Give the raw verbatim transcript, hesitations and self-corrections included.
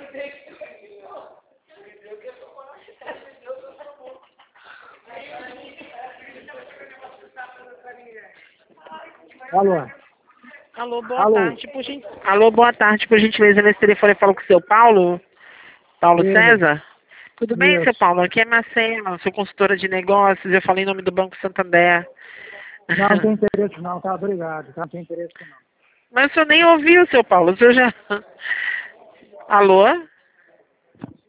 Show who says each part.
Speaker 1: Alô?
Speaker 2: Alô, boa
Speaker 1: Alô?
Speaker 2: tarde, por gen... Alô, boa tarde, por gentileza, nesse telefone eu falo com o seu Paulo, Paulo
Speaker 1: Isso.
Speaker 2: César. Tudo bem, seu
Speaker 1: Isso.
Speaker 2: Paulo? Aqui é Marcela, sou consultora de negócios, eu falei em nome do Banco Santander.
Speaker 1: Não, não tem interesse não, tá? Obrigado. Tá? Não tem interesse não.
Speaker 2: Mas o senhor nem ouviu, seu Paulo, o senhor já... Alô?